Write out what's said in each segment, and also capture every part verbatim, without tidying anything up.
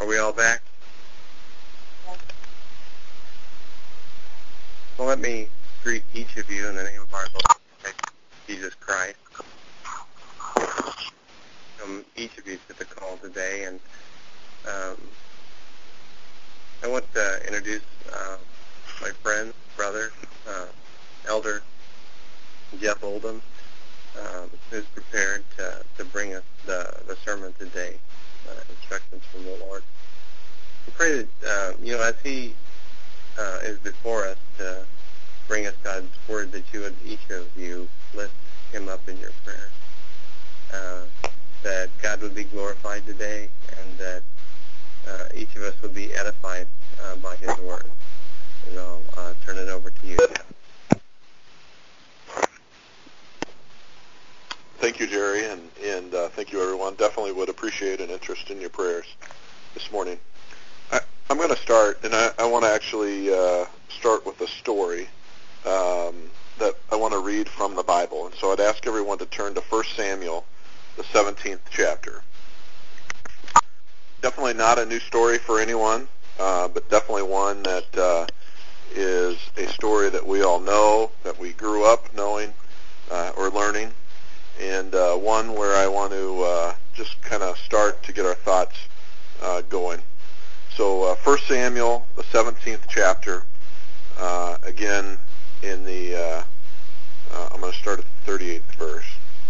Are we all back? Well, let me greet each of you in the name of our Lord Jesus Christ. Welcome each of you to the call today, and um, I want to introduce uh, my friend, brother, uh, Elder Jeff Oldham, um, who's prepared to, to bring us the, the sermon today, uh, instructions from the Lord. We pray that, uh, you know, as he uh, is before us to bring us God's Word, that you would, each of you, lift him up in your prayer. Uh, that God would be glorified today, and that uh, each of us would be edified uh, by his Word. And I'll uh, turn it over to you, Jeff. Thank you, Jerry, and, and uh, thank you, everyone. Definitely would appreciate an interest in your prayers this morning. I, I'm going to start, and I, I want to actually uh, start with a story um, that I want to read from the Bible. And so I'd ask everyone to turn to First Samuel, the seventeenth chapter. Definitely not a new story for anyone, uh, but definitely one that uh, is a story that we all know, that we grew up knowing uh, or learning, and uh, one where I want to uh, just kind of start to get our thoughts uh, going. So uh, First Samuel, the seventeenth chapter, uh, again in the, uh, uh, I'm going to start at the thirty-eighth verse.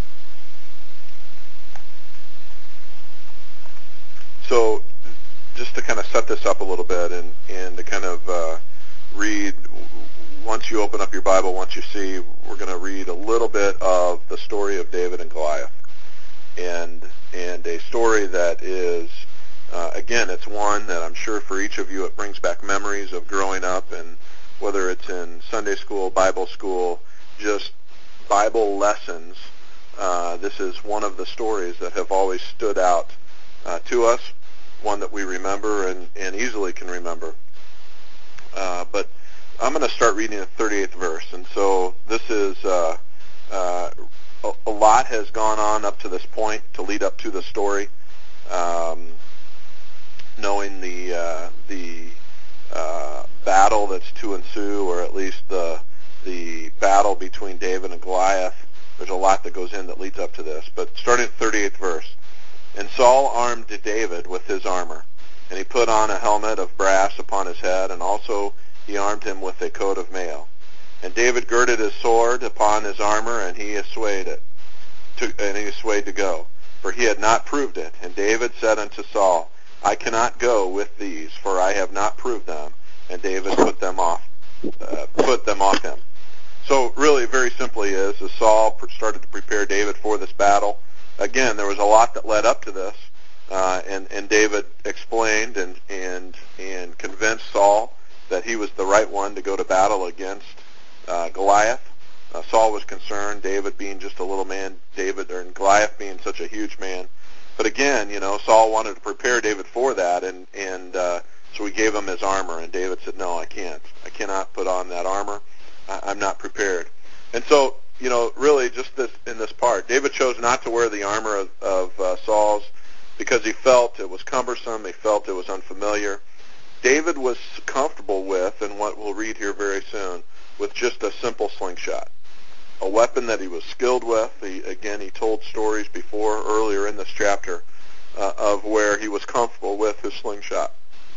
So just to kind of set this up a little bit and, and to kind of uh, read, once you open up your Bible, once you see, we're going to read a little bit of the story of David and Goliath. And, and a story that is, uh, again, it's one that I'm sure for each of you it brings back memories of growing up, and whether it's in Sunday school, Bible school, just Bible lessons, uh, this is one of the stories that have always stood out uh, to us, one that we remember and, and easily can remember. Uh, but I'm going to start reading the thirty-eighth verse. And so this is, uh, uh, a, a lot has gone on up to this point to lead up to the story, um, knowing the, uh, the uh, battle that's to ensue, or at least the, the battle between David and Goliath. There's a lot that goes in that leads up to this. But starting at the thirty-eighth verse. And Saul armed David with his armor, and he put on a helmet of brass upon his head, and also he armed him with a coat of mail. And David girded his sword upon his armor, and he assayed it, to, and he assayed to go, for he had not proved it. And David said unto Saul, I cannot go with these, for I have not proved them. And David put them off, uh, put them off him. So really, very simply, is as Saul started to prepare David for this battle. Again, there was a lot that led up to this, uh, and, and David explained and, and, and convinced Saul that he was the right one to go to battle against uh, Goliath. Uh, Saul was concerned, David being just a little man, David or Goliath being such a huge man. But again, you know, Saul wanted to prepare David for that, and, and uh, so he gave him his armor, and David said, no, I can't. I cannot put on that armor. I, I'm not prepared. And so, you know, really just this in this part, David chose not to wear the armor of, of uh, Saul's because he felt it was cumbersome, he felt it was unfamiliar. David was comfortable with, and what we'll read here very soon, with just a simple slingshot, a weapon that he was skilled with. He, again, he told stories before, earlier in this chapter, uh, of where he was comfortable with his slingshot.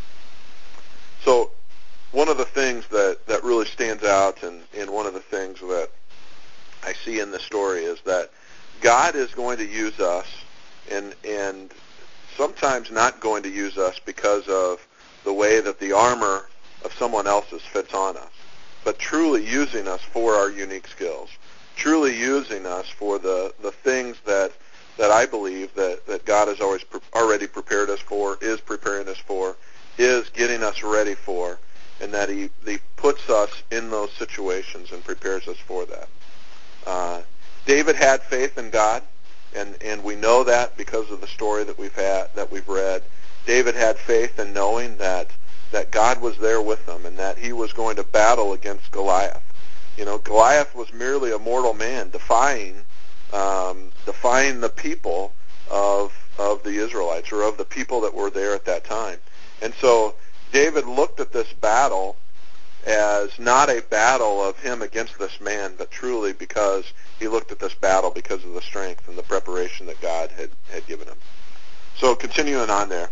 So one of the things that, that really stands out, and, and one of the things that I see in this story, is that God is going to use us, and and sometimes not going to use us because of the way that the armor of someone else's fits on us, but truly using us for our unique skills, truly using us for the, the things that that I believe that, that God has always pre- already prepared us for, is preparing us for, is getting us ready for, and that he, he puts us in those situations and prepares us for that. Uh, David had faith in God, and, and we know that because of the story that we've had, that we've read. David had faith in knowing that that God was there with him, and that he was going to battle against Goliath. You know, Goliath was merely a mortal man, defying um, defying the people of of the Israelites, or of the people that were there at that time. And so David looked at this battle as not a battle of him against this man, but truly because he looked at this battle because of the strength and the preparation that God had, had given him. So continuing on there,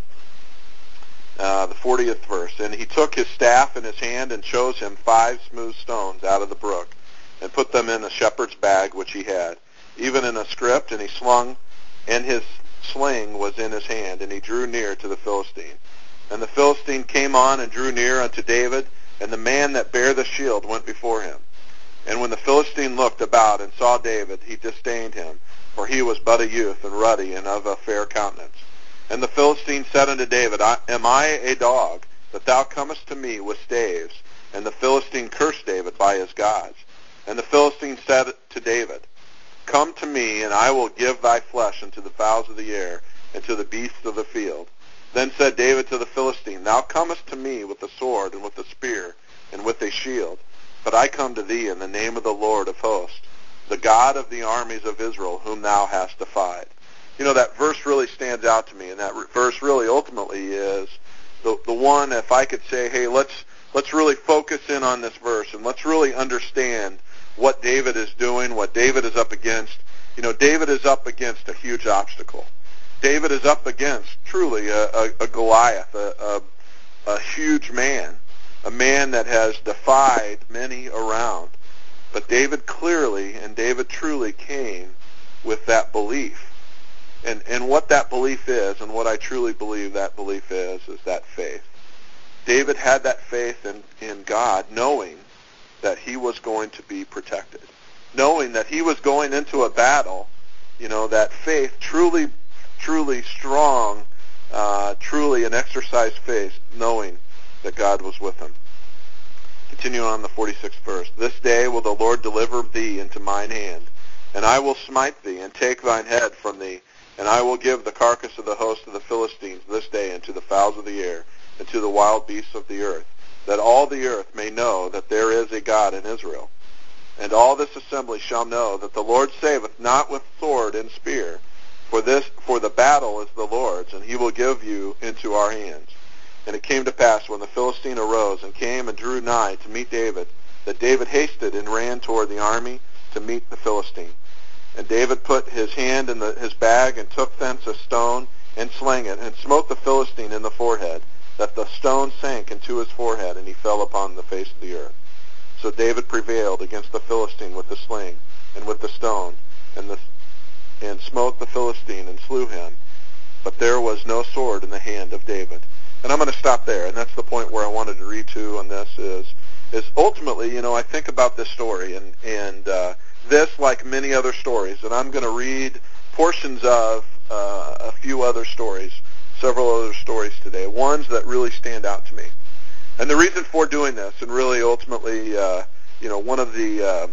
uh, the fortieth verse, and he took his staff in his hand and chose him five smooth stones out of the brook and put them in a shepherd's bag which he had, even in a scrip, and he slung, and his sling was in his hand, and he drew near to the Philistine. And the Philistine came on and drew near unto David, and the man that bare the shield went before him. And when the Philistine looked about and saw David, he disdained him, for he was but a youth, and ruddy, and of a fair countenance. And the Philistine said unto David, Am I a dog, that thou comest to me with staves? And the Philistine cursed David by his gods. And the Philistine said to David, Come to me, and I will give thy flesh unto the fowls of the air, and to the beasts of the field. Then said David to the Philistine, Thou comest to me with the sword, and with the spear, and with a shield. But I come to thee in the name of the Lord of hosts, the God of the armies of Israel, whom thou hast defied. You know, that verse really stands out to me, and that verse really ultimately is the the one, if I could say, hey, let's let's really focus in on this verse, and let's really understand what David is doing, what David is up against. You know, David is up against a huge obstacle. David is up against, truly, a, a, a Goliath, a, a, a huge man, a man that has defied many around. But David clearly and David truly came with that belief. And, and what that belief is, and what I truly believe that belief is, is that faith. David had that faith in, in God, knowing that he was going to be protected. Knowing that he was going into a battle, you know, that faith, truly, truly strong, uh, truly an exercised faith, knowing that God was with him. Continuing on the forty-sixth verse. This day will the Lord deliver thee into mine hand, and I will smite thee, and take thine head from thee, and I will give the carcass of the host of the Philistines this day unto the fowls of the air, and to the wild beasts of the earth, that all the earth may know that there is a God in Israel. And all this assembly shall know that the Lord saveth not with sword and spear, for this for the battle is the Lord's, and he will give you into our hands. And it came to pass, when the Philistine arose and came and drew nigh to meet David, that David hasted and ran toward the army to meet the Philistine. And David put his hand in the, his bag, and took thence a stone, and slang it, and smote the Philistine in the forehead, that the stone sank into his forehead, and he fell upon the face of the earth. So David prevailed against the Philistine with the sling, and with the stone, and, the, and smote the Philistine, and slew him. But there was no sword in the hand of David. And I'm going to stop there, and that's the point where I wanted to read to on this, is is ultimately, you know, I think about this story, and, and uh, this, like many other stories, and I'm going to read portions of uh, a few other stories, several other stories today, ones that really stand out to me. And the reason for doing this, and really ultimately, uh, you know, one of the, uh,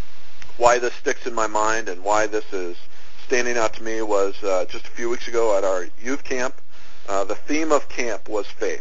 why this sticks in my mind and why this is standing out to me was uh, just a few weeks ago at our youth camp. Uh, the theme of camp was faith.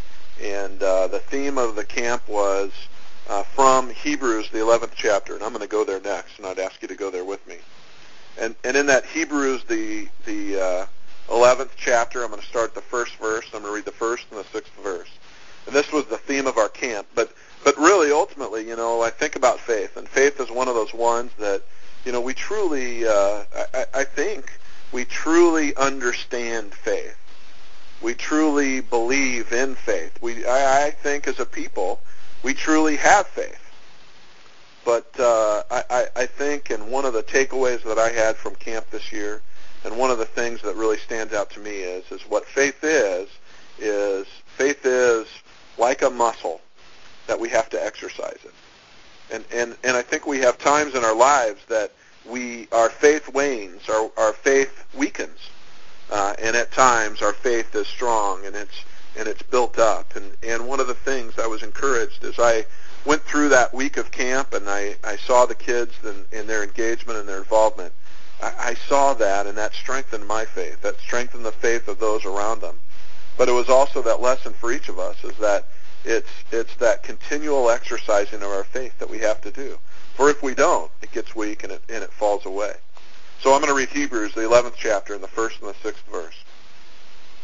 And uh, the theme of the camp was uh, from Hebrews, the eleventh chapter. And I'm going to go there next, and I'd ask you to go there with me. And, and in that Hebrews, the, the uh, eleventh chapter, I'm going to start the first verse. I'm going to read the first and the sixth verse. And this was the theme of our camp. But but really, ultimately, you know, I think about faith. And faith is one of those ones that, you know, we truly, uh, I, I think we truly understand faith. We truly believe in faith. We, I, I think as a people, we truly have faith. But uh, I, I, I think, and one of the takeaways that I had from camp this year, and one of the things that really stands out to me is, is what faith is, is faith is like a muscle that we have to exercise it. And, and, and I think we have times in our lives that we, our faith wanes, our, our faith weakens. Uh, and at times our faith is strong, and it's and it's built up. And, and one of the things I was encouraged as I went through that week of camp, and I, I saw the kids and, and their engagement and their involvement, I, I saw that, and that strengthened my faith. That strengthened the faith of those around them. But it was also that lesson for each of us, is that it's it's that continual exercising of our faith that we have to do. For if we don't, it gets weak and it and it falls away. So I'm going to read Hebrews, the eleventh chapter, in the first and the sixth verse.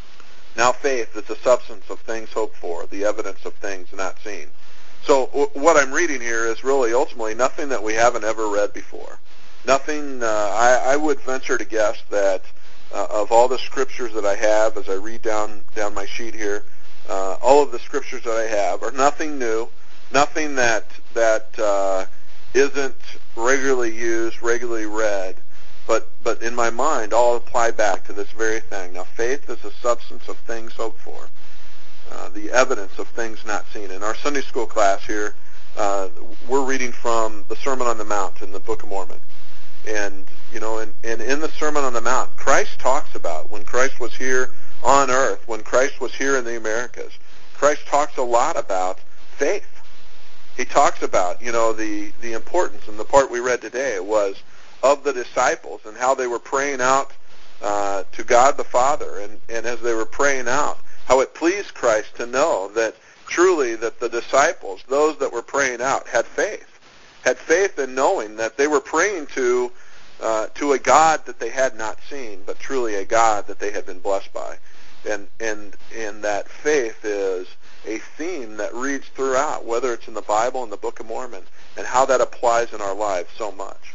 Now faith is the substance of things hoped for, the evidence of things not seen. So w- what I'm reading here is really ultimately nothing that we haven't ever read before. Nothing, uh, I, I would venture to guess that uh, of all the scriptures that I have as I read down, down my sheet here, uh, all of the scriptures that I have are nothing new, nothing that, that uh, isn't regularly used, regularly read, but, but in my mind all apply back to this very thing. Now faith is the substance of things hoped for, uh, the evidence of things not seen. In our Sunday school class here, uh, we're reading from the Sermon on the Mount in the Book of Mormon. And, you know, and, and in the Sermon on the Mount, Christ talks about when Christ was here on earth, when Christ was here in the Americas, Christ talks a lot about faith. He talks about, you know, the, the importance, and the part we read today was of the disciples and how they were praying out uh, to God the Father, and, and as they were praying out, how it pleased Christ to know that truly that the disciples, those that were praying out, had faith. Had faith in knowing that they were praying to uh, to a God that they had not seen, but truly a God that they had been blessed by. And and and that faith is a theme that reads throughout, whether it's in the Bible and the Book of Mormon, and how that applies in our lives so much.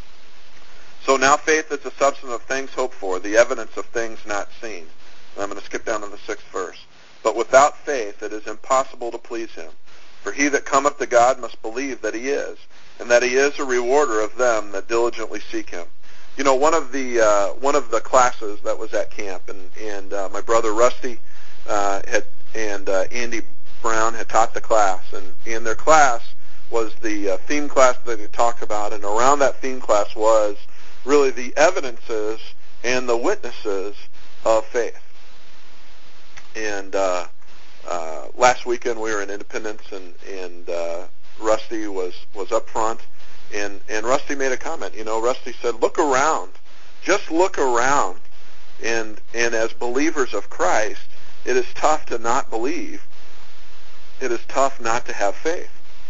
So now faith is the substance of things hoped for, the evidence of things not seen. And I'm going to skip down to the sixth verse. But without faith it is impossible to please him. For he that cometh to God must believe that he is, and that he is a rewarder of them that diligently seek him. You know, one of the uh, one of the classes that was at camp, and and uh, my brother Rusty uh, had and uh, Andy Brown had taught the class, and in their class was the uh, theme class that they talked about, and around that theme class was really the evidences and the witnesses of faith. And uh, uh, last weekend we were in Independence, and and uh, Rusty was was up front, and and Rusty made a comment. You know, Rusty said, "Look around, just look around, and and as believers of Christ, it is tough to not believe. It is tough not to have faith."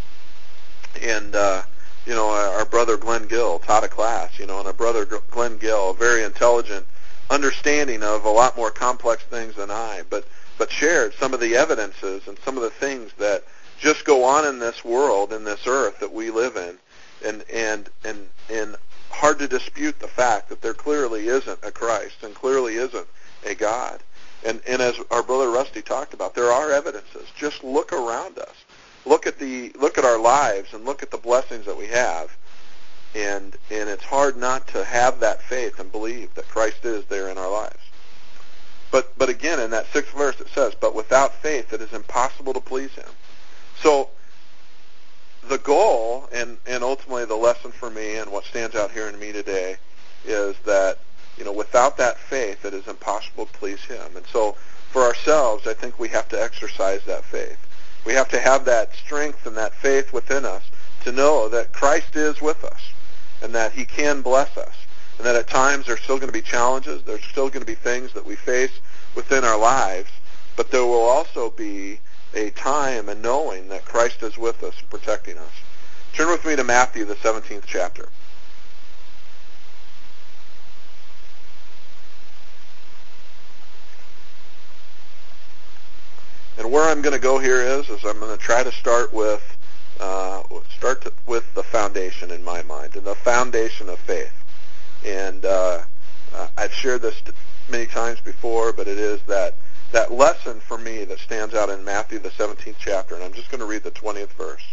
And uh, you know, our, our brother Glenn Gill taught a class. You know, and our brother Glenn Gill, very intelligent, understanding of a lot more complex things than I, but but shared some of the evidences and some of the things that just go on in this world, in this earth that we live in, and and and and hard to dispute the fact that there clearly isn't a Christ and clearly isn't a God. And and as our brother Rusty talked about, there are evidences. Just look around us. Look at the look at our lives and look at the blessings that we have. And and it's hard not to have that faith and believe that Christ is there in our lives. But but again, in that sixth verse it says, "But without faith it is impossible to please him." So the goal and, and ultimately the lesson for me and what stands out here in me today is that, you know, without that faith it is impossible to please him. And so for ourselves, I think we have to exercise that faith. We have to have that strength and that faith within us to know that Christ is with us and that he can bless us, and that at times there's still going to be challenges, there's still going to be things that we face within our lives, but there will also be a time and knowing that Christ is with us, protecting us. Turn with me to Matthew, the seventeenth chapter. And where I'm going to go here is, is I'm going to try to start with uh, start to, with the foundation in my mind, and the foundation of faith. And uh, uh, I've shared this many times before, but it is that that lesson for me that stands out in Matthew, the seventeenth chapter, and I'm just going to read the twentieth verse.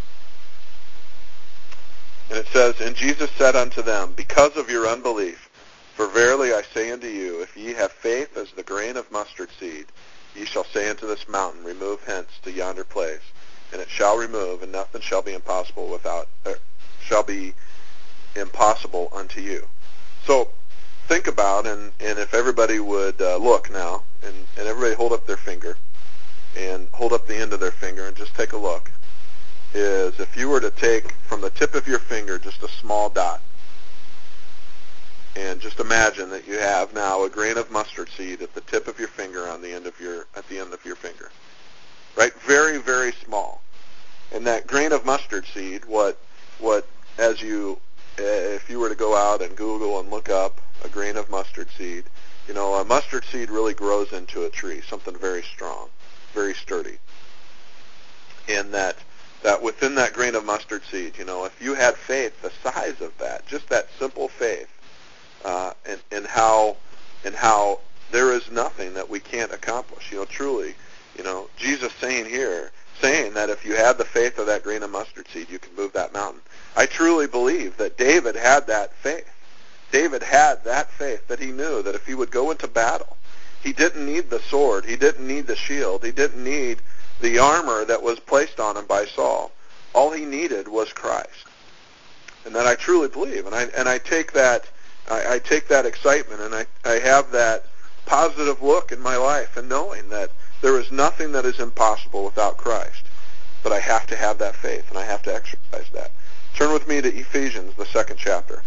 And it says, "And Jesus said unto them, Because of your unbelief, for verily I say unto you, if ye have faith as the grain of mustard seed, ye shall say unto this mountain, Remove hence to yonder place, and it shall remove, and nothing shall be impossible without, uh, shall be impossible unto you." So think about, and, and if everybody would uh, look now, and, and everybody hold up their finger, and hold up the end of their finger, and just take a look, is if you were to take from the tip of your finger just a small dot, and just imagine that you have now a grain of mustard seed at the tip of your finger on the end of your at the end of your finger, right? Very, very small. And that grain of mustard seed, what what as you uh, if you were to go out and Google and look up a grain of mustard seed, You know, a mustard seed really grows into a tree, something very strong, very sturdy. And that that within that grain of mustard seed, you know, if you had faith the size of that, just that simple faith, uh, and, and how and how there is nothing that we can't accomplish. You know, truly, you know, Jesus saying here, saying that if you had the faith of that grain of mustard seed, you can move that mountain. I truly believe that David had that faith. David had that faith that he knew that if he would go into battle, he didn't need the sword, he didn't need the shield, he didn't need the armor that was placed on him by Saul. All he needed was Christ. And that I truly believe. And I and I take that I, I take that excitement and I, I have that positive look in my life and knowing that there is nothing that is impossible without Christ. But I have to have that faith and I have to exercise that. Turn with me to Ephesians, the second chapter.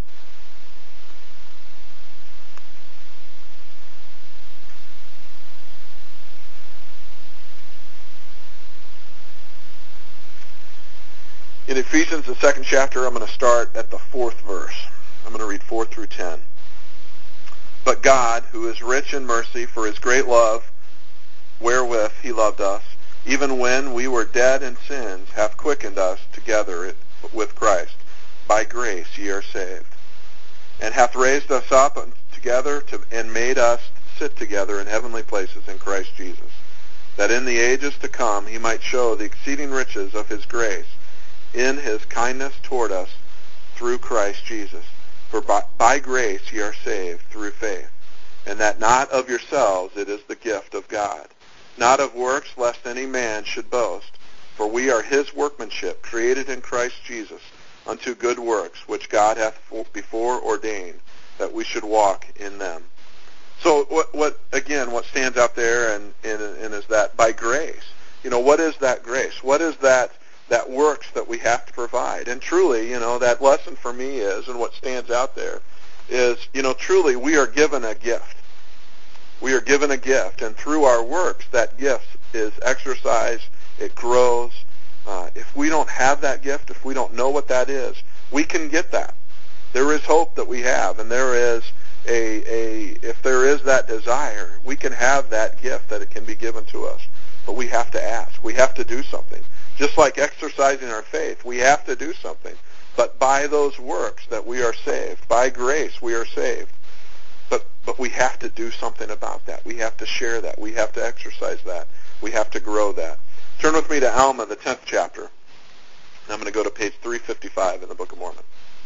In Ephesians, the second chapter, I'm going to start at the fourth verse. I'm going to read four through ten. But God, who is rich in mercy for his great love, wherewith he loved us, even when we were dead in sins, hath quickened us together with Christ. By grace ye are saved. And hath raised us up together to, and made us sit together in heavenly places in Christ Jesus, that in the ages to come he might show the exceeding riches of his grace in his kindness toward us through Christ Jesus. For by, by grace ye are saved through faith, and that not of yourselves, it is the gift of God, not of works, lest any man should boast. For we are his workmanship, created in Christ Jesus, unto good works, which God hath before ordained, that we should walk in them. So what, what again, what stands out there and, and, and is that by grace. You know, what is that grace? What is that that works that we have to provide? And truly, you know, that lesson for me is, and what stands out there is, you know, truly we are given a gift. We are given a gift, and through our works, that gift is exercised, it grows. Uh, if we don't have that gift, if we don't know what that is, we can get that. There is hope that we have, and there is a, a if there is that desire, we can have that gift that it can be given to us. But we have to ask. We have to do something. Just like exercising our faith, we have to do something. But by those works that we are saved, by grace we are saved. But but we have to do something about that. We have to share that. We have to exercise that. We have to grow that. Turn with me to Alma, the tenth chapter. I'm going to go to page three fifty-five in the Book of Mormon.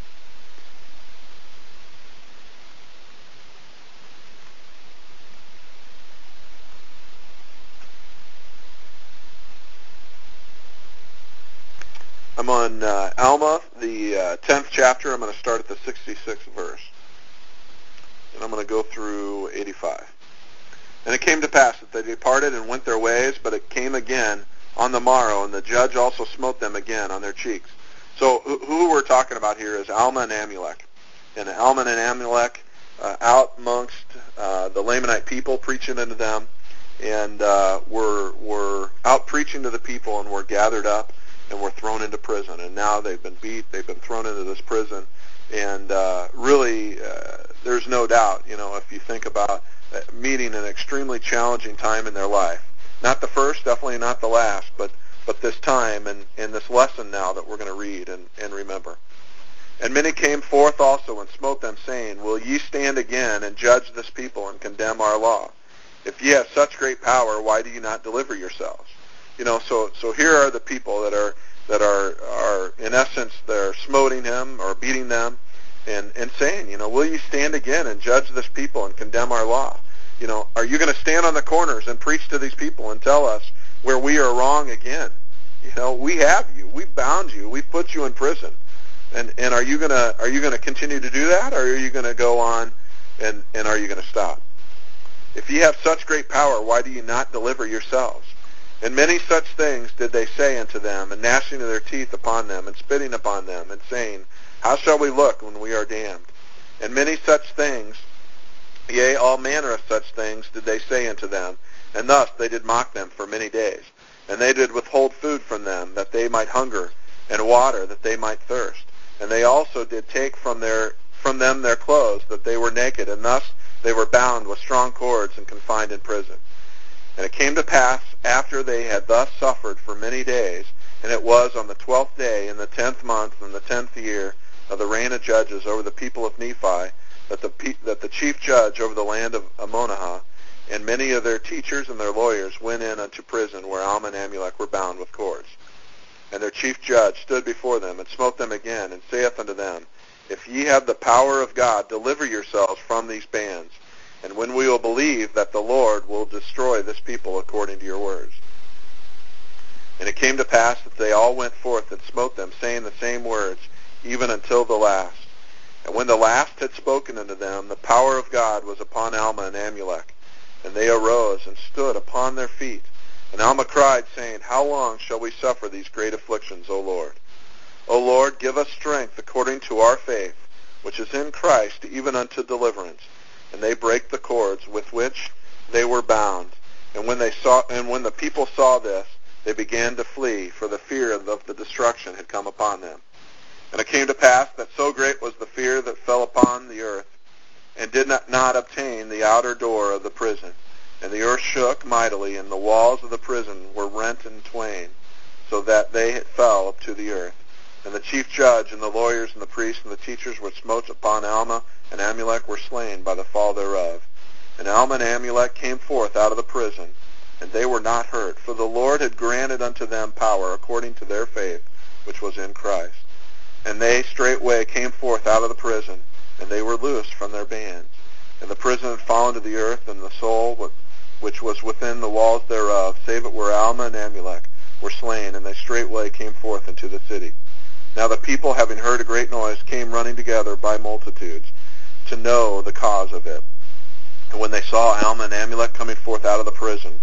I'm on uh, Alma, the uh, tenth chapter. I'm going to start at the sixty-sixth verse. And I'm going to go through eighty-five. And it came to pass that they departed and went their ways, but it came again on the morrow, and the judge also smote them again on their cheeks. So who we're talking about here is Alma and Amulek. And Alma and Amulek uh, out amongst uh, the Lamanite people, preaching unto them, and uh, were, were out preaching to the people and were gathered up and were thrown into prison. And now they've been beat, they've been thrown into this prison. And uh, really, uh, there's no doubt, you know, if you think about uh, meeting an extremely challenging time in their life. Not the first, definitely not the last, but, but this time and, and this lesson now that we're going to read and, and remember. And many came forth also and smote them, saying, Will ye stand again and judge this people and condemn our law? If ye have such great power, why do ye not deliver yourselves? You know, so so here are the people that are that are are in essence they're smoting him or beating them, and and saying, you know, will you stand again and judge this people and condemn our law? You know, are you going to stand on the corners and preach to these people and tell us where we are wrong again? You know, we have you, we bound you, we put you in prison, and and are you gonna are you gonna continue to do that, or are you going to go on, and and are you going to stop? If ye have such great power, why do you not deliver yourselves? And many such things did they say unto them, and gnashing of their teeth upon them, and spitting upon them, and saying, How shall we look when we are damned? And many such things, yea, all manner of such things did they say unto them, and thus they did mock them for many days. And they did withhold food from them, that they might hunger, and water, that they might thirst. And they also did take from their from them their clothes, that they were naked, and thus they were bound with strong cords and confined in prison. And it came to pass, after they had thus suffered for many days, and it was on the twelfth day in the tenth month in the tenth year of the reign of judges over the people of Nephi, that the pe- that the chief judge over the land of Ammonihah and many of their teachers and their lawyers went in unto prison, where Alma and Amulek were bound with cords. And their chief judge stood before them, and smote them again, and saith unto them, If ye have the power of God, deliver yourselves from these bands, and when we will believe that the Lord will destroy this people according to your words. And it came to pass that they all went forth and smote them, saying the same words, even until the last. And when the last had spoken unto them, the power of God was upon Alma and Amulek. And they arose and stood upon their feet. And Alma cried, saying, How long shall we suffer these great afflictions, O Lord? O Lord, give us strength according to our faith, which is in Christ, even unto deliverance. And they brake the cords with which they were bound. And when they saw, and when the people saw this, they began to flee, for the fear of the destruction had come upon them. And it came to pass that so great was the fear that fell upon the earth, and did not, not obtain the outer door of the prison. And the earth shook mightily, and the walls of the prison were rent in twain, so that they fell up to the earth. And the chief judge, and the lawyers, and the priests, and the teachers were smote upon Alma, and Amulek were slain by the fall thereof. And Alma and Amulek came forth out of the prison, and they were not hurt, for the Lord had granted unto them power according to their faith, which was in Christ. And they straightway came forth out of the prison, and they were loosed from their bands. And the prison had fallen to the earth, and the soul which was within the walls thereof, save it were Alma and Amulek, were slain, and they straightway came forth into the city. Now the people, having heard a great noise, came running together by multitudes, to know the cause of it. And when they saw Alma and Amulek coming forth out of the prison,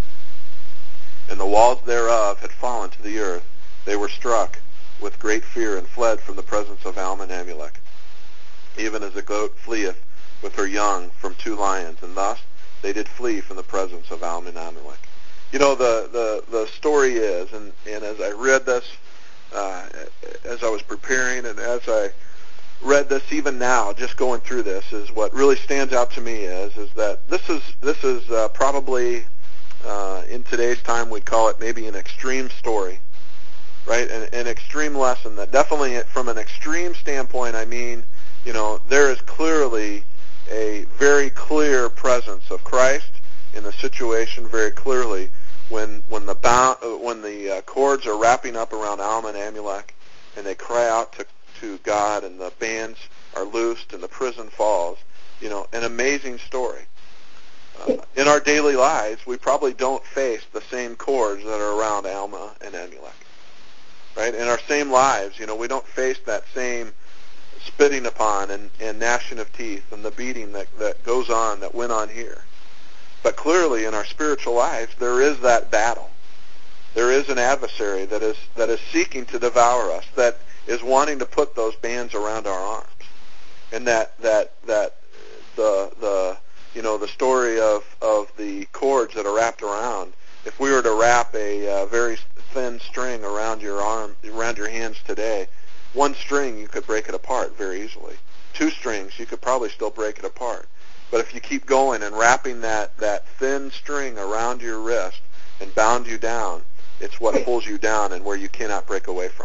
and the walls thereof had fallen to the earth, they were struck with great fear, and fled from the presence of Alma and Amulek, even as a goat fleeth with her young from two lions, and thus they did flee from the presence of Alma and Amulek. You know, the, the, the story is, and, and as I read this, uh, as I was preparing, and as I read this even now, just going through this, is what really stands out to me is, is that this is, this is uh, probably, uh, in today's time, we'd call it maybe an extreme story. Right, an, an extreme lesson that definitely, from an extreme standpoint, I mean, you know, there is clearly a very clear presence of Christ in the situation. Very clearly, when when the bound, when the uh, cords are wrapping up around Alma and Amulek, and they cry out to to God, and the bands are loosed, and the prison falls. You know, an amazing story. Uh, in our daily lives, we probably don't face the same cords that are around Alma and Amulek. Right? In our same lives, you know, we don't face that same spitting upon and, and gnashing of teeth and the beating that, that goes on, that went on here. But clearly in our spiritual lives, there is that battle. There is an adversary that is that is seeking to devour us, that is wanting to put those bands around our arms. And that that that the the you know the story of, of the cords that are wrapped around, if we were to wrap a uh, very thin string around your arm, around your hands today, one string you could break it apart very easily. Two strings you could probably still break it apart. But if you keep going and wrapping that, that thin string around your wrist and bound you down, it's what pulls you down and where you cannot break away from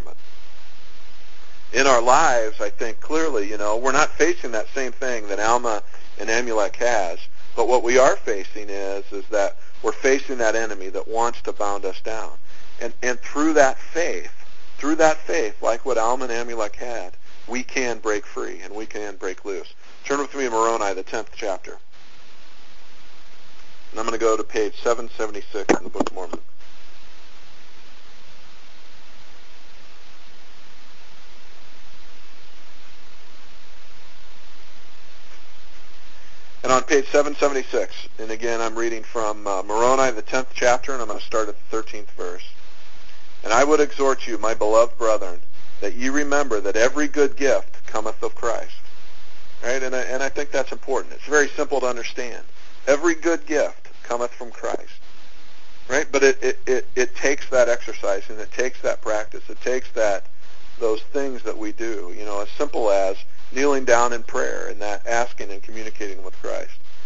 it. In our lives, I think clearly, you know, we're not facing that same thing that Alma and Amulek has, but what we are facing is, is that we're facing that enemy that wants to bound us down. And, and through that faith, through that faith, like what Alma and Amulek had, we can break free and we can break loose. Turn with me to Moroni, the tenth chapter. And I'm going to go to page seven seventy-six in the Book of Mormon. And on page seven seventy-six, and again I'm reading from uh, Moroni, the tenth chapter, and I'm going to start at the thirteenth verse. And I would exhort you, my beloved brethren, that ye remember that every good gift cometh of Christ. Right? And I, and I think that's important. It's very simple to understand. Every good gift cometh from Christ. Right? But it, it, it, it takes that exercise, and it takes that practice. It takes that those things that we do, you know, as simple as kneeling down in prayer and that asking and communicating with Christ.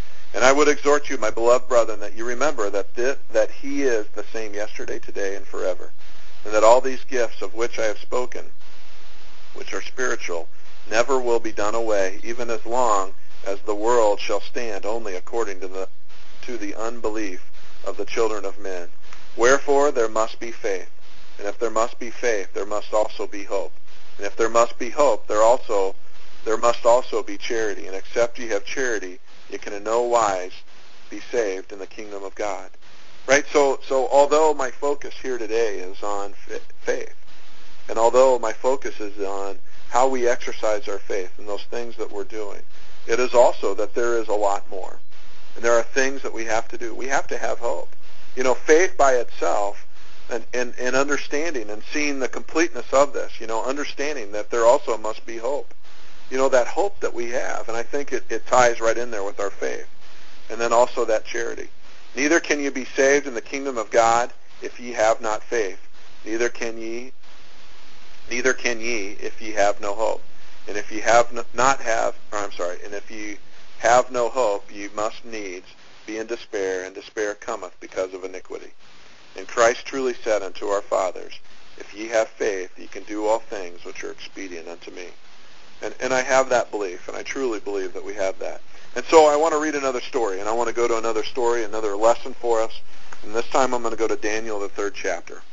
I would exhort you, my beloved brethren, that you remember that thi- that he is the same yesterday, today, and forever, and that all these gifts of which I have spoken, which are spiritual, never will be done away, even as long as the world shall stand only according to the to the unbelief of the children of men. Wherefore there must be faith, and if there must be faith, there must also be hope. And if there must be hope, there also there must also be charity. And except ye have charity, ye can in no wise be saved in the kingdom of God. Right? So, so although my focus here today is on faith, and although my focus is on how we exercise our faith and those things that we're doing, it is also that there is a lot more. And there are things that we have to do. We have to have hope. You know, faith by itself and, and, and understanding and seeing the completeness of this, you know, understanding that there also must be hope. You know, that hope that we have, and I think it, it ties right in there with our faith. And then also that charity. Neither can you be saved in the kingdom of God if ye have not faith. Neither can ye, neither can ye if ye have no hope. And if ye have no, not have, or I'm sorry, and if ye have no hope, ye must needs be in despair, and despair cometh because of iniquity. And Christ truly said unto our fathers, if ye have faith, ye can do all things which are expedient unto me. And, and I have that belief, and I truly believe that we have that. And so I want to read another story, and I want to go to another story, another lesson for us. And this time I'm going to go to Daniel, the third chapter.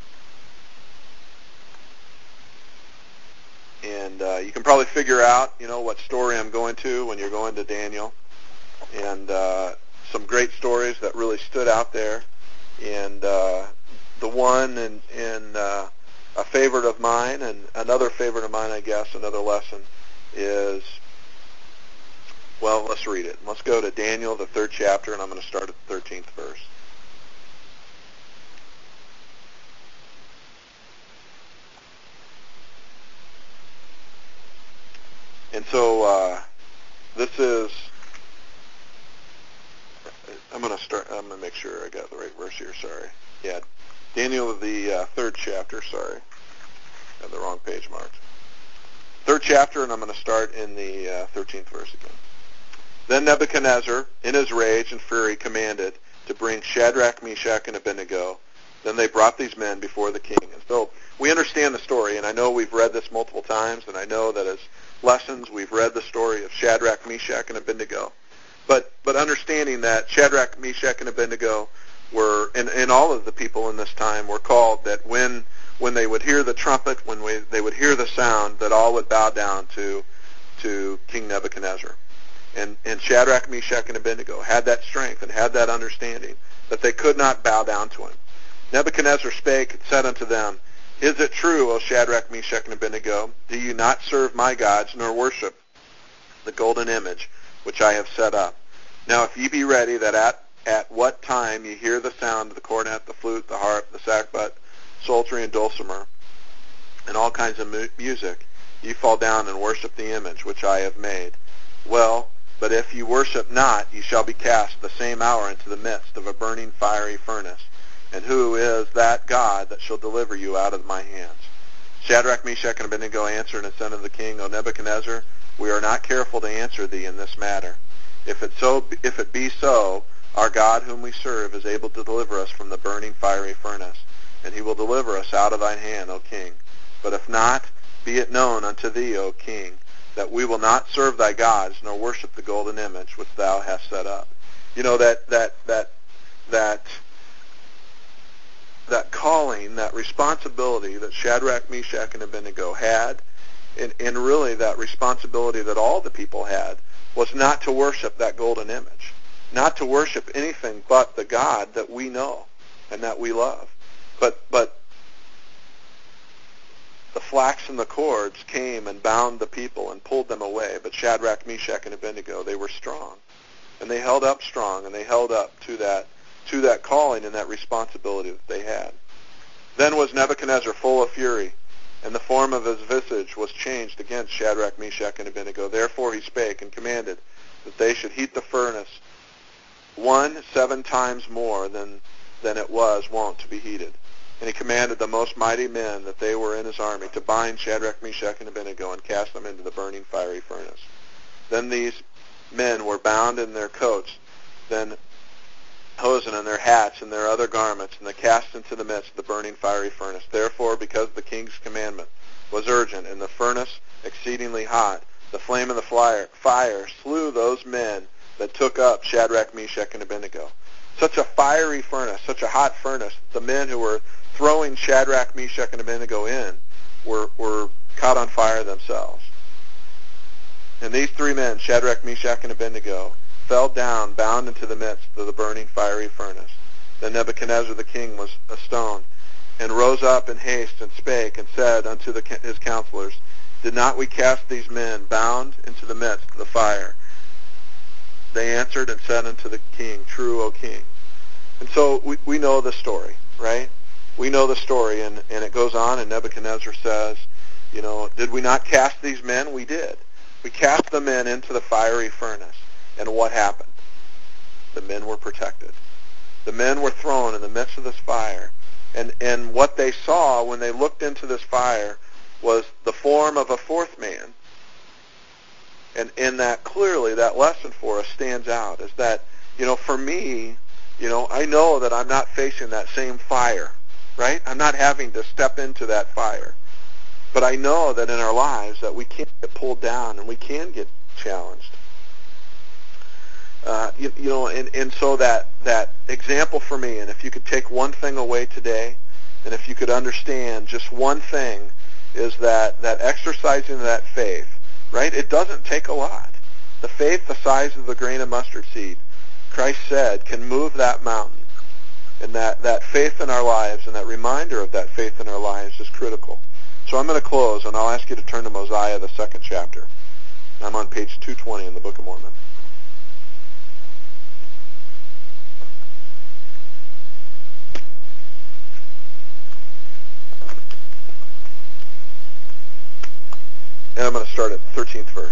And uh, you can probably figure out, you know, what story I'm going to when you're going to Daniel. And uh, some great stories that really stood out there. And uh, the one in, in uh, a favorite of mine, and another favorite of mine, I guess, another lesson, is, well, let's read it. Let's go to Daniel, the third chapter, and I'm going to start at the thirteenth verse. And so uh, this is, I'm going to start, I'm going to make sure I got the right verse here, sorry. Yeah, Daniel, the uh, third chapter, sorry. I have the wrong page marked. Third chapter, and I'm going to start in the uh, thirteenth verse again. Then Nebuchadnezzar, in his rage and fury, commanded to bring Shadrach, Meshach, and Abednego. Then they brought these men before the king. And so we understand the story, and I know we've read this multiple times, and I know that as lessons we've read the story of Shadrach, Meshach, and Abednego. But but understanding that Shadrach, Meshach, and Abednego were, and, and all of the people in this time were called, that when when they would hear the trumpet, when we, they would hear the sound, that all would bow down to to King Nebuchadnezzar. And, and Shadrach, Meshach, and Abednego had that strength and had that understanding that they could not bow down to him. Nebuchadnezzar spake and said unto them, Is it true, O Shadrach, Meshach, and Abednego, do you not serve my gods, nor worship the golden image which I have set up? Now if ye be ready, that at, at what time ye hear the sound of the cornet, the flute, the harp, the sackbut, psaltery, and dulcimer, and all kinds of mu- music, ye fall down and worship the image which I have made. Well, but if ye worship not, ye shall be cast the same hour into the midst of a burning fiery furnace. And who is that God that shall deliver you out of my hands? Shadrach, Meshach, and Abednego answered and said unto the king, O Nebuchadnezzar, we are not careful to answer thee in this matter. If it so, if it be so, our God whom we serve is able to deliver us from the burning fiery furnace, and he will deliver us out of thine hand, O king. But if not, be it known unto thee, O king, that we will not serve thy gods, nor worship the golden image which thou hast set up. You know, that that that that that calling, that responsibility that Shadrach, Meshach, and Abednego had, and, and really that responsibility that all the people had, was not to worship that golden image, not to worship anything but the God that we know and that we love. But but the flax and the cords came and bound the people and pulled them away. But Shadrach, Meshach, and Abednego, they were strong, and they held up strong, and they held up to that to that calling and that responsibility that they had. Then was Nebuchadnezzar full of fury, and the form of his visage was changed against Shadrach, Meshach, and Abednego. Therefore he spake and commanded that they should heat the furnace one seven times more than than it was wont to be heated. And he commanded the most mighty men that they were in his army to bind Shadrach, Meshach, and Abednego and cast them into the burning fiery furnace. Then these men were bound in their coats then hosen and their hats and their other garments, and they cast into the midst the burning fiery furnace. Therefore, because the king's commandment was urgent, and the furnace exceedingly hot, the flame of the fire, fire slew those men that took up Shadrach, Meshach, and Abednego. Such a fiery furnace, such a hot furnace, the men who were throwing Shadrach, Meshach, and Abednego in were, were caught on fire themselves. And these three men, Shadrach, Meshach, and Abednego, fell down, bound into the midst of the burning fiery furnace. Then Nebuchadnezzar the king was astoned, and rose up in haste, and spake, and said unto the, his counselors, Did not we cast these men bound into the midst of the fire? They answered and said unto the king, True, O king. And so we, we know the story, right? We know the story, and, and it goes on, and Nebuchadnezzar says, you know, did we not cast these men? We did. We cast the men into the fiery furnace. And what happened? The men were protected. The men were thrown in the midst of this fire. And, and what they saw when they looked into this fire was the form of a fourth man. And in that, clearly, that lesson for us stands out, is that, you know, for me, you know, I know that I'm not facing that same fire, right? I'm not having to step into that fire. But I know that in our lives that we can get pulled down and we can get challenged. Uh, you, you know, and, and so that, that example for me, and if you could take one thing away today, and if you could understand just one thing, is that, that exercising that faith, right? It doesn't take a lot. The faith the size of the grain of mustard seed, Christ said, can move that mountain. And that, that faith in our lives and that reminder of that faith in our lives is critical. So I'm going to close, and I'll ask you to turn to Mosiah, the second chapter. I'm on page two twenty in the Book of Mormon. And I'm going to start at the thirteenth verse.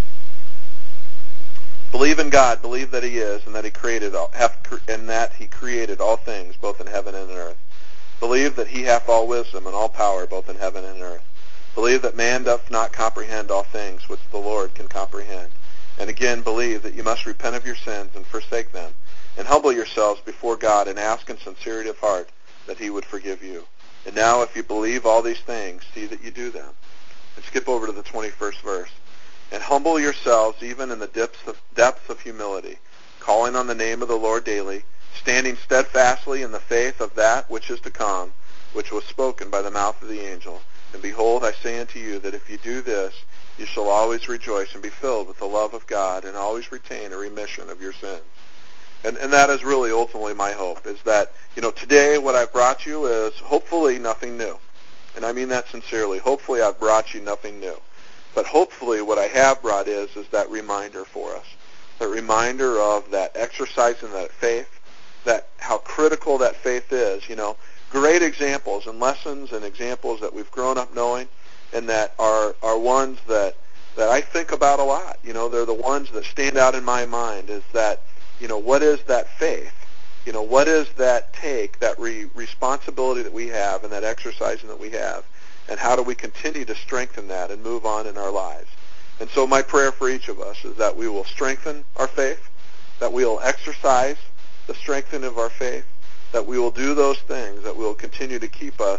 Believe in God, believe that He is, and that He created all, hath, and that He created all things, both in heaven and in earth. Believe that He hath all wisdom and all power, both in heaven and in earth. Believe that man doth not comprehend all things which the Lord can comprehend. And again, believe that you must repent of your sins and forsake them, and humble yourselves before God, and ask in sincerity of heart that He would forgive you. And now, if you believe all these things, see that you do them. And skip over to the twenty-first verse. And humble yourselves even in the depths of, depths of humility, calling on the name of the Lord daily, standing steadfastly in the faith of that which is to come, which was spoken by the mouth of the angel. And behold, I say unto you that if you do this, you shall always rejoice and be filled with the love of God, and always retain a remission of your sins. And, and that is really ultimately my hope, is that, you know, today what I've brought you is hopefully nothing new. And I mean that sincerely. Hopefully I've brought you nothing new. But hopefully what I have brought is, is that reminder for us. That reminder of that exercising that faith, that how critical that faith is, you know. Great examples and lessons and examples that we've grown up knowing, and that are, are ones that, that I think about a lot. You know, they're the ones that stand out in my mind, is that, you know, what is that faith? You know, what is that take, that re- responsibility that we have and that exercising that we have, and how do we continue to strengthen that and move on in our lives? And so my prayer for each of us is that we will strengthen our faith, that we will exercise the strengthening of our faith, that we will do those things, that will continue to keep us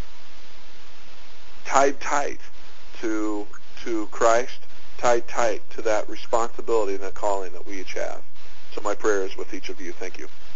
tied tight to to Christ, tied tight to that responsibility and that calling that we each have. So my prayer is with each of you. Thank you.